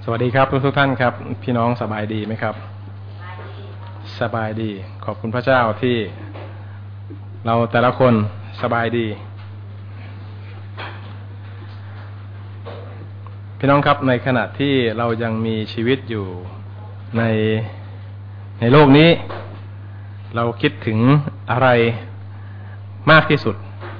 สวัสดีครับทุกท่านครับพี่น้องสบายดีไหมครับสบายดีขอบคุณพระเจ้าที่เราแต่ละคนสบายดีพี่น้องครับในขณะที่เรายังมีชีวิตอยู่ในโลกนี้เราคิดถึงอะไรมากที่สุด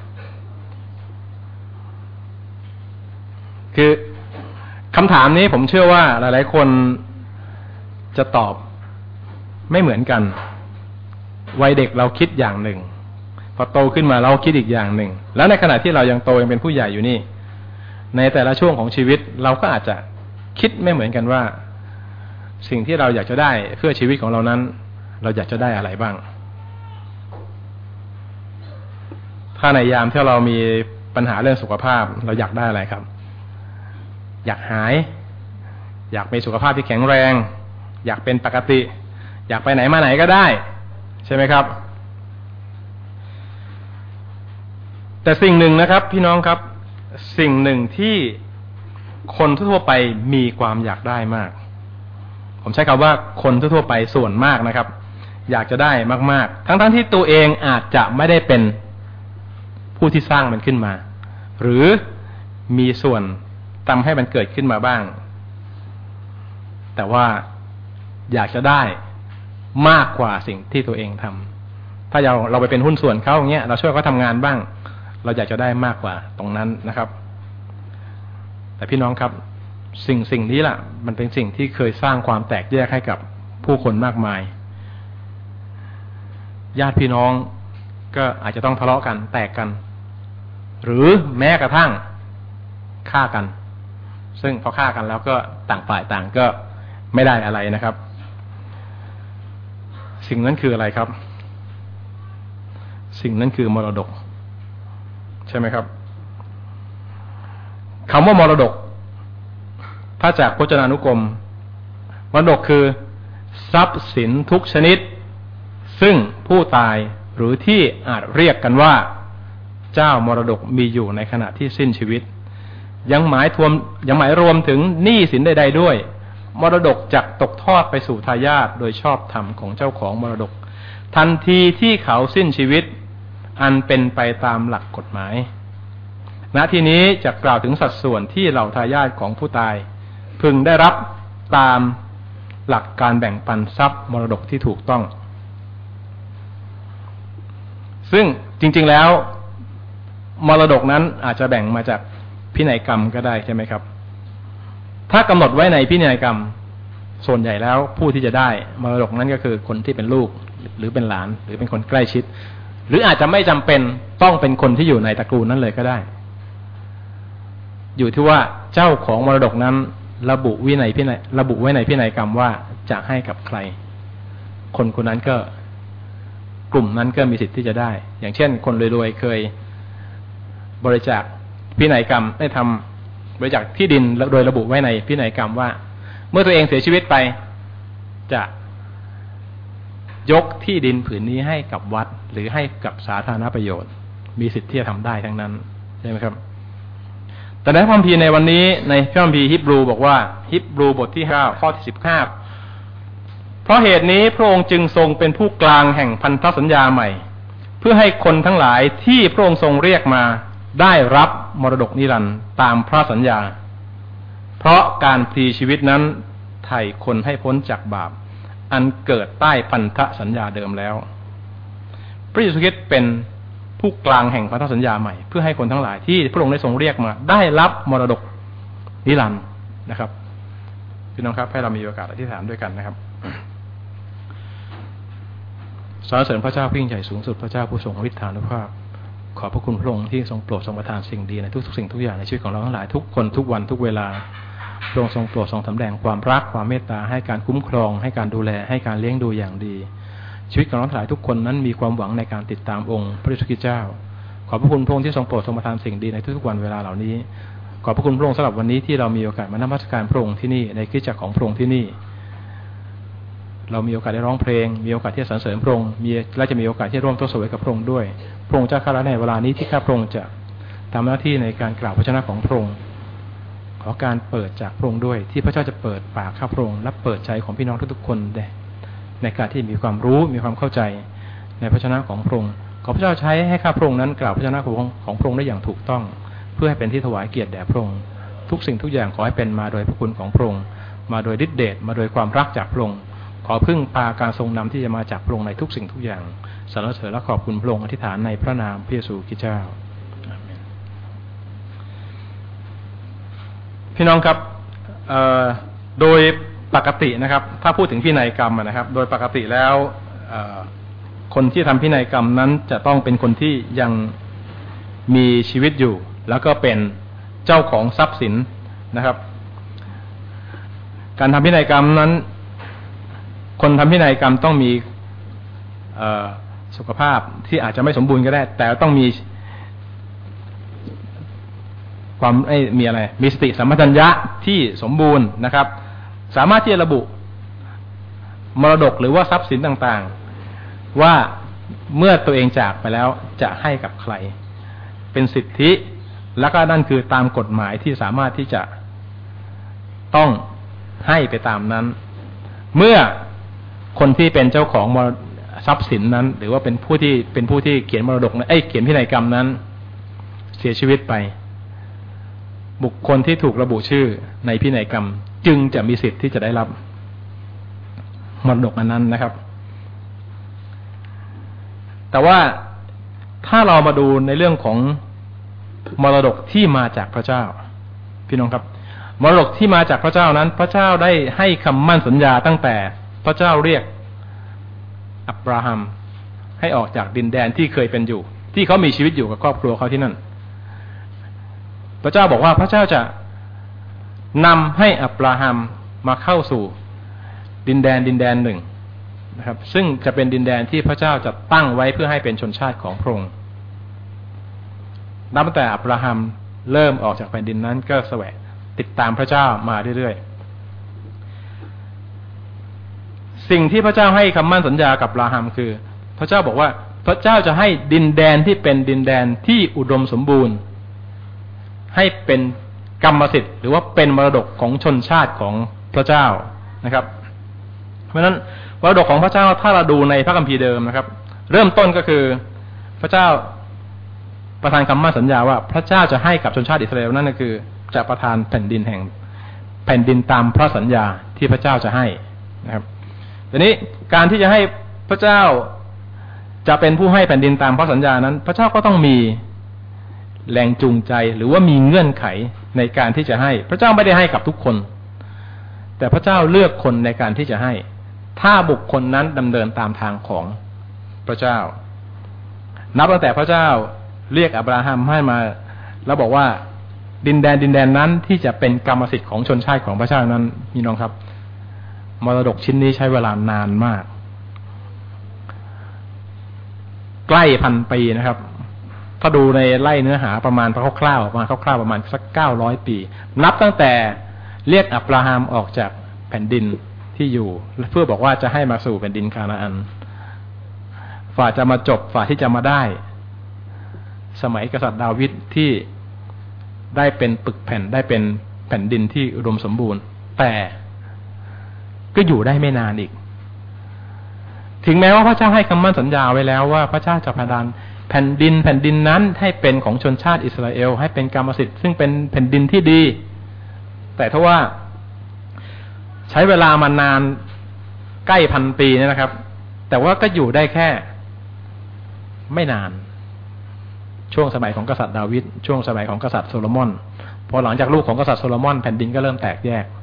คือคำถามนี้ผมเชื่อว่าหลายๆคนจะตอบไม่เหมือนกันวัยเด็กเราคิดอย่างหนึ่งพอโตขึ้นมาเราคิดอีกอย่างหนึ่งแล้วในขณะที่เรายังโตยังเป็นผู้ใหญ่อยู่นี่ในแต่ละช่วงของชีวิตเราก็อาจจะคิดไม่เหมือนกันว่าสิ่งที่เราอยากจะได้เพื่อชีวิตของเรานั้นเราอยากจะได้อะไรบ้างถ้าในยามที่เรามีปัญหาเรื่องสุขภาพเราอยากได้อะไรครับอยากหายอยากมีสุขภาพที่แข็งแรงอยากเป็นปกติอยากไปไหนมาไหนก็ได้ใช่ไหมครับแต่สิ่งหนึ่งนะครับพี่น้องครับสิ่งหนึ่งที่คนทั่วไปมีความอยากได้มากผมใช้คำว่าคนทั่วไปส่วนมากนะครับอยากจะได้มากๆทั้งที่ตัวเองอาจจะไม่ได้เป็นผู้ที่สร้างมันขึ้นมาหรือมีส่วนทำให้มันเกิดขึ้นมาบ้างแต่ว่าอยากจะได้มากกว่าสิ่งที่ตัวเองทำถ้าเราไปเป็นหุ้นส่วนเขาอย่างเงี้ยเราช่วยเขาทำงานบ้างเราอยากจะได้มากกว่าตรงนั้นนะครับแต่พี่น้องครับสิ่งนี้ล่ะมันเป็นสิ่งที่เคยสร้างความแตกแยกให้กับผู้คนมากมายญาติพี่น้องก็อาจจะต้องทะเลาะกันแตกกันหรือแม้กระทั่งฆ่ากันซึ่งพอฆ่ากันแล้วก็ต่างฝ่ายต่างก็ไม่ได้อะไรนะครับสิ่งนั้นคืออะไรครับสิ่งนั้นคือมรดกใช่ไหมครับคำว่ามรดกถ้าจากพจนานุกรมมรดกคือทรัพย์สินทุกชนิดซึ่งผู้ตายหรือที่อาจเรียกกันว่าเจ้ามรดกมีอยู่ในขณะที่สิ้นชีวิตยังหมายรวมถึงหนี้สินใดๆด้วยมรดกจักตกทอดไปสู่ทายาทโดยชอบธรรมของเจ้าของมรดกทันทีที่เขาสิ้นชีวิตอันเป็นไปตามหลักกฎหมายณที่นี้จะกล่าวถึงสัดส่วนที่เหล่าทายาทของผู้ตายพึงได้รับตามหลักการแบ่งปันทรัพย์มรดกที่ถูกต้องซึ่งจริงๆแล้วมรดกนั้นอาจจะแบ่งมาจากพินัยกรรมก็ได้ใช่ไหมครับถ้ากำหนดไว้ในพินัยกรรมส่วนใหญ่แล้วผู้ที่จะได้มรดกนั้นก็คือคนที่เป็นลูกหรือเป็นหลานหรือเป็นคนใกล้ชิดหรืออาจจะไม่จำเป็นต้องเป็นคนที่อยู่ในตระกูลนั้นเลยก็ได้อยู่ที่ว่าเจ้าของมรดกนั้นระบุไว้ในพินัยกรรมว่าจะให้กับใครคนคนนั้นก็กลุ่มนั้นก็มีสิทธิ์ที่จะได้อย่างเช่นคนรวยๆเคยบริจาคพินัยกรรมได้ทำบริจาคที่ดินโดยระบุไว้ในพินัยกรรมว่าเมื่อตัวเองเสียชีวิตไปจะยกที่ดินผืนนี้ให้กับวัดหรือให้กับสาธารณประโยชน์มีสิทธิ์ที่จะทำได้ทั้งนั้นใช่ไหมครับแต่ในพระคัมภีร์ในวันนี้ในพระคัมภีร์ฮีบรูบอกว่าฮีบรูบทที่9ข้อที่15เพราะเหตุนี้พระองค์จึงทรงเป็นผู้กลางแห่งพันธสัญญาใหม่เพื่อให้คนทั้งหลายที่พระองค์ทรงเรียกมาได้รับมรดกนิรันดร์ตามพระสัญญาเพราะการพลีชีวิตนั้นไถ่คนให้พ้นจากบาปอันเกิดใต้พันธสัญญาเดิมแล้วพระเยซูคริสต์เป็นผู้กลางแห่งพันธสัญญาใหม่เพื่อให้คนทั้งหลายที่พระองค์ได้ทรงเรียกมาได้รับมรดกนิรันดร์นะครับพี่น้องครับให้เรามีโอกาสอธิษฐานด้วยกันนะครับสรรเสริญพระเจ้าผู้ยิ่งใหญ่สูงสุดพระเจ้าผู้ทรงฤทธานุภาพขอบพระคุณพระองค์ที่ทรงโปรดทรงประทานสิ่งดีในทุกสิ่งทุกอย่างในชีวิตของเราทั้งหลายทุกคนทุกวันทุกเวลาพระองค์ทรงโปรดทรงสำแดงความรักความเมตตาให้การคุ้มครองให้การดูแลให้การเลี้ยงดูอย่างดีชีวิตของเราทั้งหลายทุกคนนั้นมีความหวังในการติดตามองค์พระเยซูคริสต์เจ้าขอบพระคุณพระองค์ที่ทรงโปรดทรงประทานสิ่งดีในทุกๆวันเวลาเหล่านี้ขอบพระคุณพระองค์สำหรับวันนี้ที่เรามีโอกาสมานมัสการพระองค์ที่นี่ในคริสตจักรของพระองค์ที่นี่เรามีโอกาสได้ร้องเพลงมีโอกาสที่จะสรรเสริญพระองค์และจะมีโอกาสที่ร่วมทดสอบกับพระองค์ด้วยพระองค์เจ้าข้าราชในเวลานี้ที่ข้าพระองค์จะทำหน้าที่ในการกล่าวพระชนะของพระองค์ขอการเปิดจากพระองค์ด้วยที่พระเจ้าจะเปิดปากข้าพระองค์และเปิดใจของพี่น้องทุกๆคนในการที่มีความรู้มีความเข้าใจในพระชนะของพระองค์ขอพระเจ้าใช้ให้ข้าพระองค์นั้นกล่าวพระชนะของพระองค์ได้อย่างถูกต้องเพื่อให้เป็นที่ถวายเกียรติแด่พระองค์ทุกสิ่งทุกอย่างขอให้เป็นมาโดยพระคุณของพระองค์มาโดยฤทธิเดชมาโดยความรักจากพระองค์ขอพึ่งพาการทรงนำที่จะมาจากพระองค์ในทุกสิ่งทุกอย่างสรรเสริญและขอบคุณพระองค์อธิษฐานในพระนามพระเยซูคริสต์เจ้าอาเมนพี่น้องครับโดยปกตินะครับถ้าพูดถึงพินัยกรรมนะครับโดยปกติแล้วคนที่ทำพินัยกรรมนั้นจะต้องเป็นคนที่ยังมีชีวิตอยู่แล้วก็เป็นเจ้าของทรัพย์สินนะครับการทำพินัยกรรมนั้นคนทำพินัยกรรมต้องมีสุขภาพที่อาจจะไม่สมบูรณ์ก็ได้แต่ต้องมีความมีสติสัมปชัญญะที่สมบูรณ์นะครับสามารถที่จะระบุมรดกหรือว่าทรัพย์สินต่างๆว่าเมื่อตัวเองจากไปแล้วจะให้กับใครเป็นสิทธิแล้วก็นั่นคือตามกฎหมายที่สามารถที่จะต้องให้ไปตามนั้นเมื่อคนที่เป็นเจ้าของทรัพย์สินนั้นหรือว่าเป็นผู้ที่เขียนมรดกเขียนพินัยกรรมนั้นเสียชีวิตไปบุคคลที่ถูกระบุชื่อในพินัยกรรมจึงจะมีสิทธิ์ที่จะได้รับมรดกอันนั้นนะครับแต่ว่าถ้าเรามาดูในเรื่องของมรดกที่มาจากพระเจ้าพี่น้องครับมรดกที่มาจากพระเจ้านั้นพระเจ้าได้ให้คำมั่นสัญญาตั้งแต่พระเจ้าเรียกอับราฮัมให้ออกจากดินแดนที่เคยเป็นอยู่ที่เขามีชีวิตอยู่กับครอบครัวเขาที่นั่นพระเจ้าบอกว่าพระเจ้าจะนำให้อับราฮัมมาเข้าสู่ดินแดนหนึ่งนะครับซึ่งจะเป็นดินแดนที่พระเจ้าจะตั้งไว้เพื่อให้เป็นชนชาติของพระองค์นับตั้งแต่อับราฮัมเริ่มออกจากแผ่นดินนั้นก็แสวงติดตามพระเจ้ามาเรื่อยๆสิ่งที่พระเจ้าให้คำมั่นสัญญากับอับราฮัมคือพระเจ้าบอกว่าพระเจ้าจะให้ดินแดนที่เป็นดินแดนที่อุดมสมบูรณ์ให้เป็นกรรมสิทธิ์หรือว่าเป็นมรดกของชนชาติของพระเจ้านะครับเพราะฉะนั้นมรดกของพระเจ้าถ้าเราดูในพระคัมภีร์เดิมนะครับเริ่มต้นก็คือพระเจ้าประทานคำมั่นสัญญาว่าพระเจ้าจะให้กับชนชาติอิสราเอลนั่นก็คือจะประทานแผ่นดินตามพระสัญญาที่พระเจ้าจะให้นะครับทีนี้การที่จะให้พระเจ้าจะเป็นผู้ให้แผ่นดินตามพระสัญญานั้นพระเจ้าก็ต้องมีแรงจูงใจหรือว่ามีเงื่อนไขในการที่จะให้พระเจ้าไม่ได้ให้กับทุกคนแต่พระเจ้าเลือกคนในการที่จะให้ถ้าบุคคลนั้นดำเนินตามทางของพระเจ้านับตั้งแต่พระเจ้าเรียกอับราฮัมให้มาแล้วบอกว่าดินแดนนั้นที่จะเป็นกรรมสิทธิ์ของชนชาติของพระเจ้านั้นพี่น้องครับมรดกชิ้นนี้ใช้เวลานานมากใกล้1,000 ปีนะครับถ้าดูในไล่เนื้อหาประมาณคร่าวๆประมาณสัก900 ปีนับตั้งแต่เรียกอับราฮัมออกจากแผ่นดินที่อยู่เพื่อบอกว่าจะให้มาสู่แผ่นดินคานาอันฝ่าจะมาจบฝ่าที่จะมาได้สมัยกษัตริย์ดาวิดที่ได้เป็นปึกแผ่นได้เป็นแผ่นดินที่อุดมสมบูรณ์แต่ก็อยู่ได้ไม่นานอีกถึงแม้ว่าพระเจ้าให้คำมั่นสัญญาไว้แล้วว่าพระเจ้าจะประทานแผ่นดินนั้นให้เป็นของชนชาติอิสราเอลให้เป็นกรรมสิทธิ์ซึ่งเป็นแผ่นดินที่ดีแต่ถ้าว่าใช้เวลามานานใกล้1,000 ปีนะครับแต่ว่าก็อยู่ได้แค่ไม่นานช่วงสมัยของกษัตริย์ดาวิดช่วงสมัยของกษัตริย์โซโลมอนพอหลังจากลูกของกษัตริย์โซโลมอนแผ่นดินก็เริ่มแตกแยก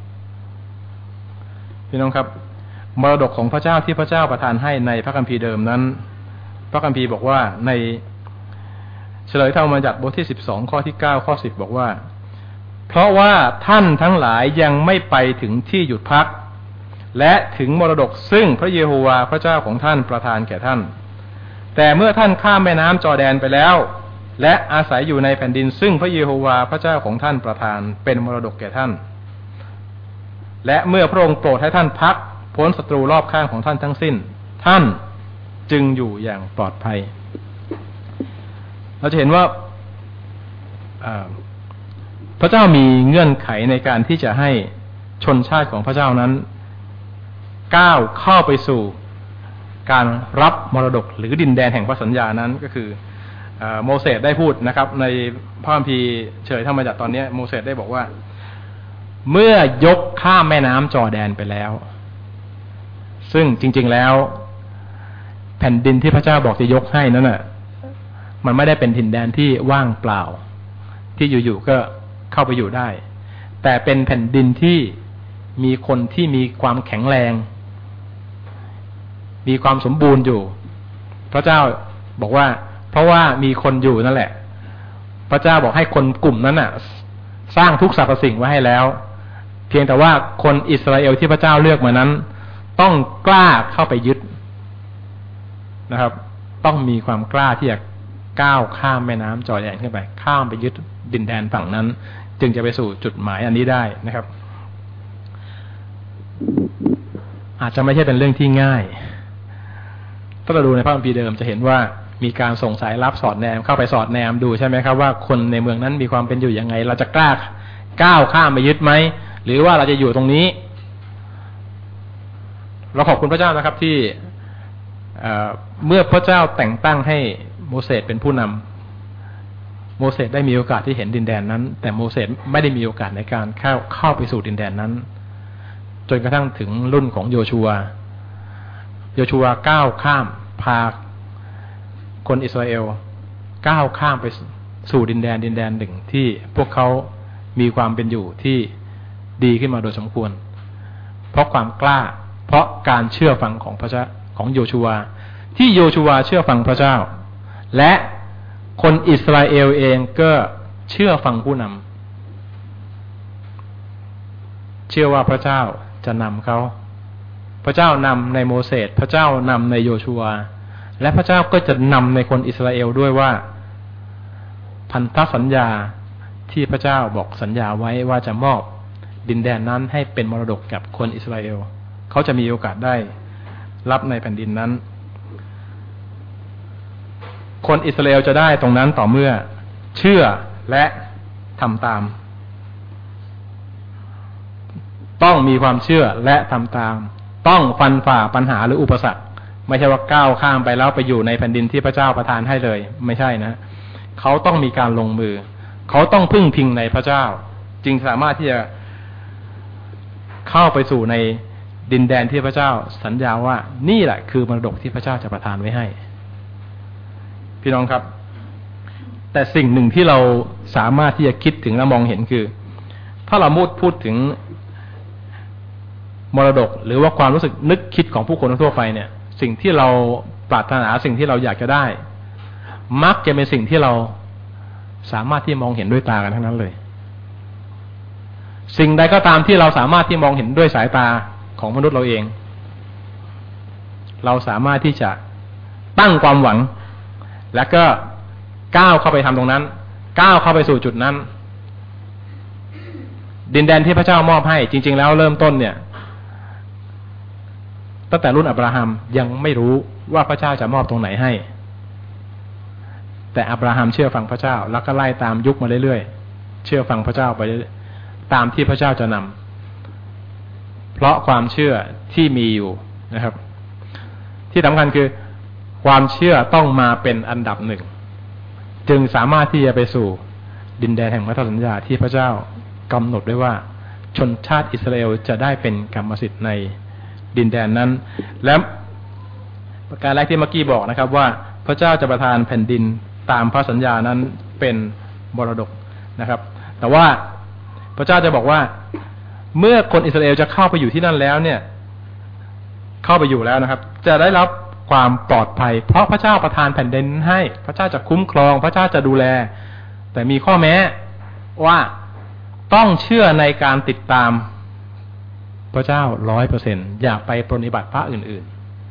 พี่น้องครับมรดกของพระเจ้าที่พระเจ้าประทานให้ในพระคัมภีร์เดิมนั้นพระคัมภีร์บอกว่าในเฉลยธรรมบัญญัติบทที่12ข้อที่9ข้อ10บอกว่าเพราะว่าท่านทั้งหลายยังไม่ไปถึงที่หยุดพักและถึงมรดกซึ่งพระเยโฮวาห์พระเจ้าของท่านประทานแก่ท่านแต่เมื่อท่านข้ามแม่น้ำจอร์แดนไปแล้วและอาศัยอยู่ในแผ่นดินซึ่งพระเยโฮวาห์พระเจ้าของท่านประทานเป็นมรดกแก่ท่านและเมื่อพระองค์โปรดให้ท่านพักพ้นศัตรูรอบข้างของท่านทั้งสิ้นท่านจึงอยู่อย่างปลอดภัยเราจะเห็นว่าพระเจ้ามีเงื่อนไขในการที่จะให้ชนชาติของพระเจ้านั้นก้าวเข้าไปสู่การรับมรดกหรือดินแดนแห่งพระสัญญานั้นก็คือโมเสสได้พูดนะครับในพระคัมภีร์เฉลยธรรมจักรตอนนี้โมเสสได้บอกว่าเมื่อยกข้ามแม่น้ำจอร์แดนไปแล้วซึ่งจริงๆแล้วแผ่นดินที่พระเจ้าบอกจะยกให้นั้นน่ะมันไม่ได้เป็นถิ่นแดนที่ว่างเปล่าที่อยู่ๆก็เข้าไปอยู่ได้แต่เป็นแผ่นดินที่มีคนที่มีความแข็งแรงมีความสมบูรณ์อยู่พระเจ้าบอกว่าเพราะว่ามีคนอยู่นั่นแหละพระเจ้าบอกให้คนกลุ่มนั้นน่ะสร้างทุกสรรพสิ่งไว้ให้แล้วเพียงแต่ว่าคนอิสราเอลที่พระเจ้าเลือกมานั้นต้องกล้าเข้าไปยึดนะครับต้องมีความกล้าที่จะก้าวข้ามแม่น้ำจอร์แดนขึ้นไปข้ามไปยึดดินแดนฝั่งนั้นจึงจะไปสู่จุดหมายอันนี้ได้นะครับอาจจะไม่ใช่เป็นเรื่องที่ง่ายถ้าเราดูในพระคัมภีร์เดิมจะเห็นว่ามีการส่งสายลับสอดแนมเข้าไปสอดแนมดูใช่ไหมครับว่าคนในเมืองนั้นมีความเป็นอยู่ยังไงเราจะกล้าก้าวข้ามไปยึดไหมหรือว่าเราจะอยู่ตรงนี้เราขอบคุณพระเจ้านะครับที่เมื่อพระเจ้าแต่งตั้งให้โมเสสเป็นผู้นำโมเสสได้มีโอกาสที่เห็นดินแดนนั้นแต่โมเสสไม่ได้มีโอกาสในการเข้าไปสู่ดินแดนนั้นจนกระทั่งถึงรุ่นของโยชูวาก้าวข้ามพาคนอิสราเอลก้าวข้ามไปสู่ดินแดนหนึ่งที่พวกเขามีความเป็นอยู่ที่ดีขึ้นมาโดยสมควรเพราะความกล้าเพราะการเชื่อฟังของพระเจ้าของโยชูวาที่โยชูวาเชื่อฟังพระเจ้าและคนอิสราเอลเองก็เชื่อฟังผู้นำเชื่อว่าพระเจ้าจะนำเขาพระเจ้านำในโมเสสพระเจ้านำในโยชูวาและพระเจ้าก็จะนำในคนอิสราเอลด้วยว่าพันธสัญญาที่พระเจ้าบอกสัญญาไว้ว่าจะมอบดินแดนนั้นให้เป็นมรดกกับคนอิสราเอลเขาจะมีโอกาสได้รับในแผ่นดินนั้นคนอิสราเอลจะได้ตรงนั้นต่อเมื่อเชื่อและทำตามต้องมีความเชื่อและทำตามต้องฟันฝ่าปัญหาหรืออุปสรรคไม่ใช่ว่าก้าวข้ามไปแล้วไปอยู่ในแผ่นดินที่พระเจ้าประทานให้เลยไม่ใช่นะเขาต้องมีการลงมือเขาต้องพึ่งพิงในพระเจ้าจึงสามารถที่จะเข้าไปสู่ในดินแดนที่พระเจ้าสัญญาว่านี่แหละคือมรดกที่พระเจ้าจะประทานไว้ให้พี่น้องครับแต่สิ่งหนึ่งที่เราสามารถที่จะคิดถึงและมองเห็นคือถ้าเราพูดถึงมรดกหรือว่าความรู้สึกนึกคิดของผู้คนทั่วไปเนี่ยสิ่งที่เราปรารถนาสิ่งที่เราอยากจะได้มักจะเป็นสิ่งที่เราสามารถที่มองเห็นด้วยตากันทั้งนั้นเลยสิ่งใดก็ตามที่เราสามารถที่มองเห็นด้วยสายตาของมนุษย์เราเองเราสามารถที่จะตั้งความหวังแล้วก็ก้าวเข้าไปทำตรงนั้นก้าวเข้าไปสู่จุดนั้นดินแดนที่พระเจ้ามอบให้จริงๆแล้วเริ่มต้นเนี่ยตั้งแต่รุ่นอับราฮัมยังไม่รู้ว่าพระเจ้าจะมอบตรงไหนให้แต่อับราฮัมเชื่อฟังพระเจ้าแล้วก็ไล่ตามยุคมาเรื่อยๆเชื่อฟังพระเจ้าไปเรื่อยๆตามที่พระเจ้าจะนำเพราะความเชื่อที่มีอยู่นะครับที่สำคัญคือความเชื่อต้องมาเป็นอันดับหนึ่งจึงสามารถที่จะไปสู่ดินแดนแห่งพันธสัญญาที่พระเจ้ากำหนดไว้ว่าชนชาติอิสราเอลจะได้เป็นกรรมสิทธิ์ในดินแดนนั้นและประการแรกที่เมื่อกี้บอกนะครับว่าพระเจ้าจะประทานแผ่นดินตามพระสัญญานั้นเป็นมรดกนะครับแต่ว่าพระเจ้าจะบอกว่าเมื่อคนอิสราเอลจะเข้าไปอยู่ที่นั่นแล้วเนี่ยเข้าไปอยู่แล้วนะครับจะได้รับความปลอดภัยเพราะพระเจ้าประทานแผ่นดินให้พระเจ้าจะคุ้มครองพระเจ้าจะดูแลแต่มีข้อแม้ว่าต้องเชื่อในการติดตามพระเจ้า 100% อย่าไปปฏิบัติพระอื่น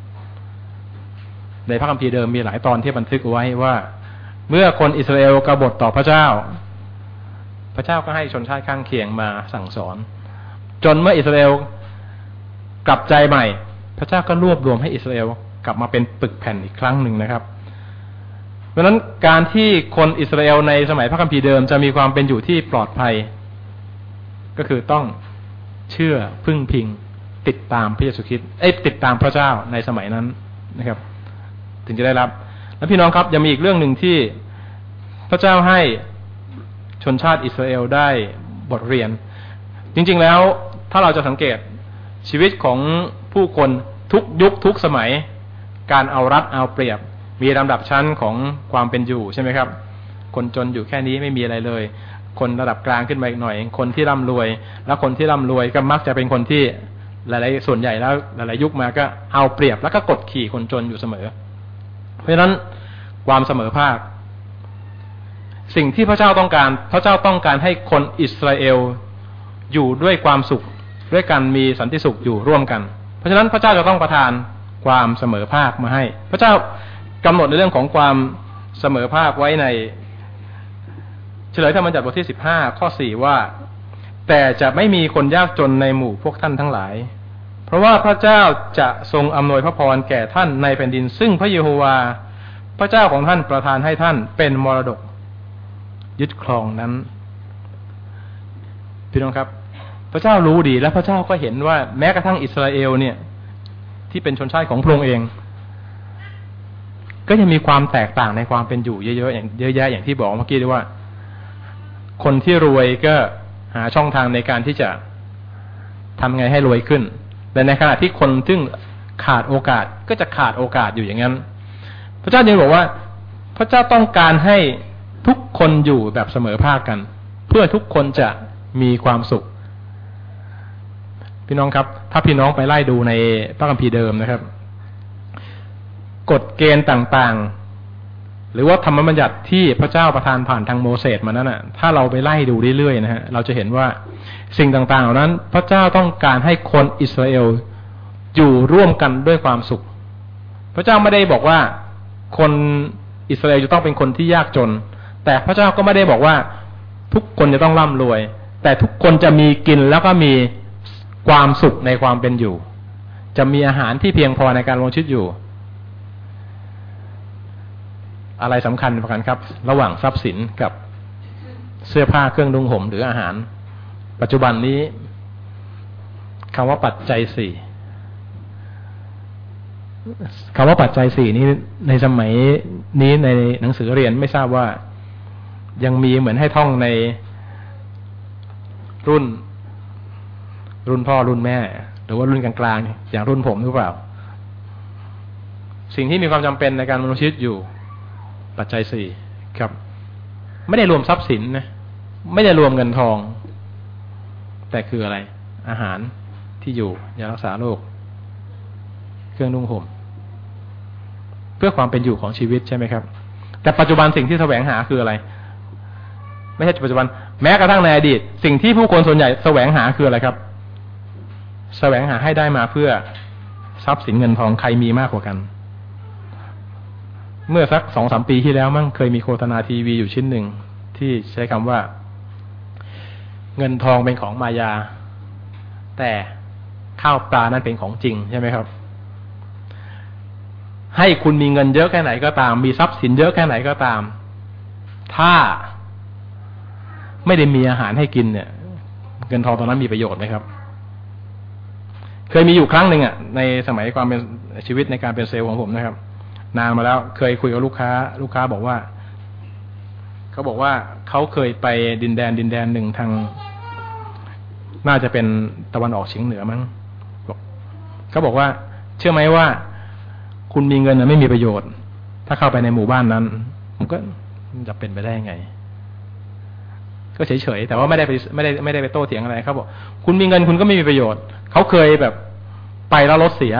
ๆในพระคัมภีร์เดิมมีหลายตอนที่บันทึกไว้ว่าเมื่อคนอิสราเอลกบฏต่อพระเจ้าพระเจ้าก็ให้ชนชาติข้างเคียงมาสั่งสอนจนเมื่ออิสราเอลกลับใจใหม่พระเจ้าก็รวบรวมให้อิสราเอลกลับมาเป็นปึกแผ่นอีกครั้งหนึ่งนะครับเพราะฉะนั้นการที่คนอิสราเอลในสมัยพระคัมภีร์เดิมจะมีความเป็นอยู่ที่ปลอดภัยก็คือต้องเชื่อพึ่งพิงติดตามพระเยซูคริสต์ติดตามพระเจ้าในสมัยนั้นนะครับถึงจะได้รับและพี่น้องครับยังมีอีกเรื่องหนึ่งที่พระเจ้าให้ชนชาติอิสราเอลได้บทเรียนจริงๆแล้วถ้าเราจะสังเกตชีวิตของผู้คนทุกยุคทุกสมัยการเอารัดเอาเปรียบมีลำดับชั้นของความเป็นอยู่ใช่ไหมครับคนจนอยู่แค่นี้ไม่มีอะไรเลยคนระดับกลางขึ้นมาอีกหน่อยคนที่ร่ำรวยแล้วคนที่ร่ำรวยก็มักจะเป็นคนที่หลายๆส่วนใหญ่แล้วหลายๆยุคมาก็เอาเปรียบแล้วก็กดขี่คนจนอยู่เสมอเพราะฉะนั้นความเสมอภาคสิ่งที่พระเจ้าต้องการให้คนอิสราเอลอยู่ด้วยความสุขด้วยกันมีสันติสุขอยู่ร่วมกันเพราะฉะนั้นพระเจ้าจะต้องประทานความเสมอภาคมาให้พระเจ้ากำหนดในเรื่องของความเสมอภาคไว้ในเฉลยธรรมบัญญัติบทที่15ข้อ4ว่าแต่จะไม่มีคนยากจนในหมู่พวกท่านทั้งหลายเพราะว่าพระเจ้าจะทรงอำนวยพระพรแก่ท่านในแผ่นดินซึ่งพระเยโฮวาพระเจ้าของท่านประทานให้ท่านเป็นมรดกยึดครองนั้นพี่น้องครับพระเจ้ารู้ดีและพระเจ้าก็เห็นว่าแม้กระทั่งอิสราเอลเนี่ยที่เป็นชนชาติของพระองค์เองก็ยังมีความแตกต่างในความเป็นอยู่เยอะๆอย่างเยอะแยะอย่างที่บอกเมื่อกี้ด้วยว่าคนที่รวยก็หาช่องทางในการที่จะทำไงให้รวยขึ้นแต่ในขณะที่คนซึ่งขาดโอกาสก็จะขาดโอกาสอยู่อย่างนั้นพระเจ้าจึงบอกว่าพระเจ้าต้องการให้ทุกคนอยู่แบบเสมอภาคกันเพื่อทุกคนจะมีความสุขพี่น้องครับถ้าพี่น้องไปไล่ดูในพระคัมภีร์เดิมนะครับกฎเกณฑ์ต่างๆหรือว่าธรรมบัญญัติที่พระเจ้าประทานผ่านทางโมเสสมานั้นน่ะถ้าเราไปไล่ดูเรื่อยๆนะฮะเราจะเห็นว่าสิ่งต่างๆเหล่านั้นพระเจ้าต้องการให้คนอิสราเอลอยู่ร่วมกันด้วยความสุขพระเจ้าไม่ได้บอกว่าคนอิสราเอลจะต้องเป็นคนที่ยากจนแต่พระเจ้าก็ไม่ได้บอกว่าทุกคนจะต้องร่ำรวยแต่ทุกคนจะมีกินแล้วก็มีความสุขในความเป็นอยู่จะมีอาหารที่เพียงพอในการดำรงชีวิตอยู่อะไรสำคัญประกันครับระหว่างทรัพย์สินกับเสื้อผ้าเครื่องนุ่งห่มหรืออาหารปัจจุบันนี้คำว่าปัจจัยสี่คำว่าปัจจัยสี่นี้ในสมัยนี้ในหนังสือเรียนไม่ทราบว่ายังมีเหมือนให้ท่องในรุ่นพ่อรุ่นแม่หรือว่ารุ่นกลางๆอย่างรุ่นผมหรือเปล่าสิ่งที่มีความจำเป็นในการดำรงชีวิตอยู่ปัจจัยสี่ครับไม่ได้รวมทรัพย์สินนะไม่ได้รวมเงินทองแต่คืออะไรอาหารที่อยู่ยารักษาโรคเครื่องนุ่งห่มเพื่อความเป็นอยู่ของชีวิตใช่ไหมครับแต่ปัจจุบันสิ่งที่แสวงหาคืออะไรไม่ใช่ปัจจุบันแม้กระทั่งในอดีตสิ่งที่ผู้คนส่วนใหญ่แสวงหาคืออะไรครับแสวงหาให้ได้มาเพื่อทรัพย์สินเงินทองใครมีมากกว่ากันเมื่อสัก 2-3 ปีที่แล้วมั้งเคยมีโฆษณาทีวีอยู่ชิ้นหนึ่งที่ใช้คำว่าเงินทองเป็นของมายาแต่ข้าวปลานั้นเป็นของจริงใช่ไหมครับให้คุณมีเงินเยอะแค่ไหนก็ตามมีทรัพย์สินเยอะแค่ไหนก็ตามถ้าไม่ได้มีอาหารให้กินเนี่ยเงินทองตอนนั้นมีประโยชน์ไหมครับเคยมีอยู่ครั้งหนึ่งในสมัยความเป็นชีวิตในการเป็นเซลล์ของผมนะครับนานมาแล้วเคยคุยกับลูกค้าบอกว่าเขาเคยไปดินแดนหนึ่งทางน่าจะเป็นตะวันออกเฉียงเหนือมั้งเขาบอกว่าเชื่อไหมว่าคุณมีเงินไม่มีประโยชน์ถ้าเข้าไปในหมู่บ้านนั้นผมก็จะเป็นไปได้ไงก็เฉยๆแต่ว่าไม่ได้ไปโต้เถียงอะไรเขาบอกคุณมีเงินคุณก็ไม่มีประโยชน์เขาเคยแบบไปแล้วรถเสีย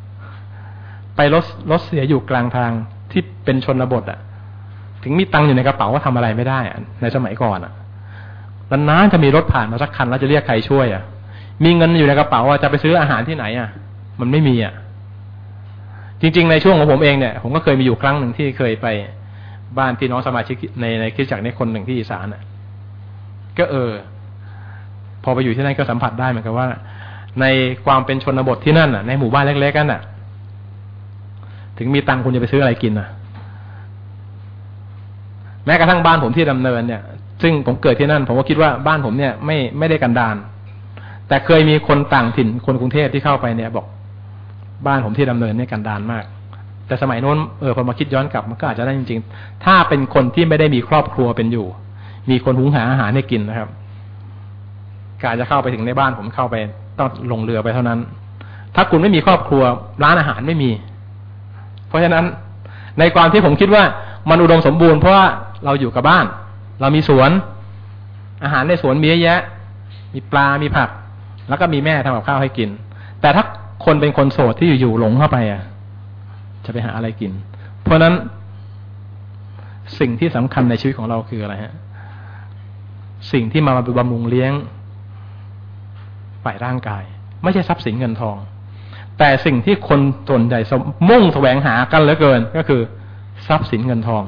อยู่กลางทางที่เป็นชนบทถึงมีตังค์อยู่ในกระเป๋าก็ทำอะไรไม่ได้ในสมัยก่อนนานๆจะมีรถผ่านมาสักคันแล้วจะเรียกใครช่วยมีเงินอยู่ในกระเป๋าจะไปซื้ออาหารที่ไหนมันไม่มีจริงๆในช่วงของผมเองเนี่ยผมก็เคยมีอยู่ครั้งหนึ่งที่เคยไปบ้านพี่น้องสมาชิกในคริสตจักรนี้คนหนึ่งที่อีสานก็พอไปอยู่ที่นั่นก็สัมผัสได้เหมือนกันว่าในความเป็นชนบทที่นั่นในหมู่บ้านเล็กๆกันถึงมีตังค์คุณจะไปซื้ออะไรกินแม้กระทั่งบ้านผมที่ดำเนินเนี่ยซึ่งผมเกิดที่นั่นผมก็คิดว่าบ้านผมเนี่ยไม่ได้กันดารแต่เคยมีคนต่างถิ่นคนกรุงเทพที่เข้าไปเนี่ยบอกบ้านผมที่ดำเนินเนี่ยกันดารมากแต่สมัยโน้นพอมาคิดย้อนกลับมันก็อาจจะได้จริงๆถ้าเป็นคนที่ไม่ได้มีครอบครัวเป็นอยู่มีคนหุงหาอาหารให้กินนะครับการจะเข้าไปถึงในบ้านผมเข้าไปต้องลงเรือไปเท่านั้นถ้าคุณไม่มีครอบครัวร้านอาหารไม่มีเพราะฉะนั้นในความที่ผมคิดว่ามันอุดมสมบูรณ์เพราะว่าเราอยู่กับบ้านเรามีสวนอาหารในสวนมีเยอะแยะมีปลามีผักแล้วก็มีแม่ทำกับข้าวให้กินแต่ถ้าคนเป็นคนโสดที่อยู่ๆหลงเข้าไปจะไปหาอะไรกินเพราะนั้นสิ่งที่สำคัญในชีวิตของเราคืออะไรฮะสิ่งที่มาบำรุงเลี้ยงฝ่ายร่างกายไม่ใช่ทรัพย์สินเงินทองแต่สิ่งที่คนส่วนใหญ่มุ่งแสวงหากันเหลือเกินก็คือทรัพย์สินเงินทอง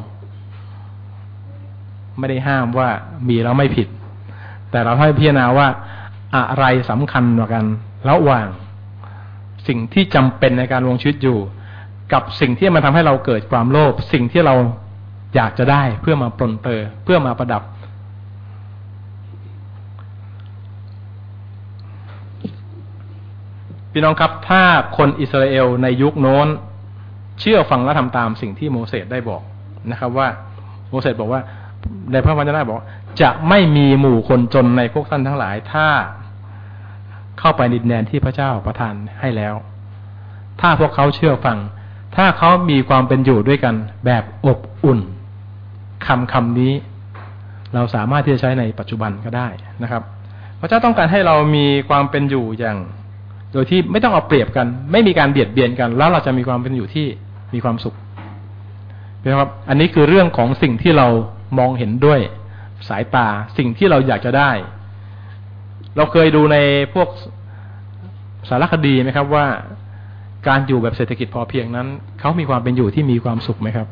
ไม่ได้ห้ามว่ามีแล้วไม่ผิดแต่เราให้พิจารณาว่าอะไรสำคัญกว่ากันระหว่างสิ่งที่จำเป็นในการดำรงชีวิตอยู่กับสิ่งที่มันทำให้เราเกิดความโลภสิ่งที่เราอยากจะได้เพื่อมาปรนเปรอเพื่อมาประดับพี่น้องครับถ้าคนอิสราเอลในยุคโน้นเชื่อฟังและทำตามสิ่งที่โมเสสได้บอกนะครับว่าโมเสสบอกว่าในพระวจนะบอกจะไม่มีหมู่คนจนในพวกท่านทั้งหลายถ้าเข้าไปดินแดนที่พระเจ้าประทานให้แล้วถ้าพวกเขาเชื่อฟังถ้าเขามีความเป็นอยู่ด้วยกันแบบอบอุ่นคำนี้เราสามารถที่จะใช้ในปัจจุบันก็ได้นะครับพระเจ้าต้องการให้เรามีความเป็นอยู่อย่างโดยที่ไม่ต้องเอาเปรียบกันไม่มีการเบียดเบียนกันแล้วเราจะมีความเป็นอยู่ที่มีความสุขนะครับอันนี้คือเรื่องของสิ่งที่เรามองเห็นด้วยสายตาสิ่งที่เราอยากจะได้เราเคยดูในพวกสารคดีไหมครับว่าการอยู่แบบเศรษฐกิจพอเพียงนั้นเขามีความเป็นอยู่ที่มีความสุขไหมครับ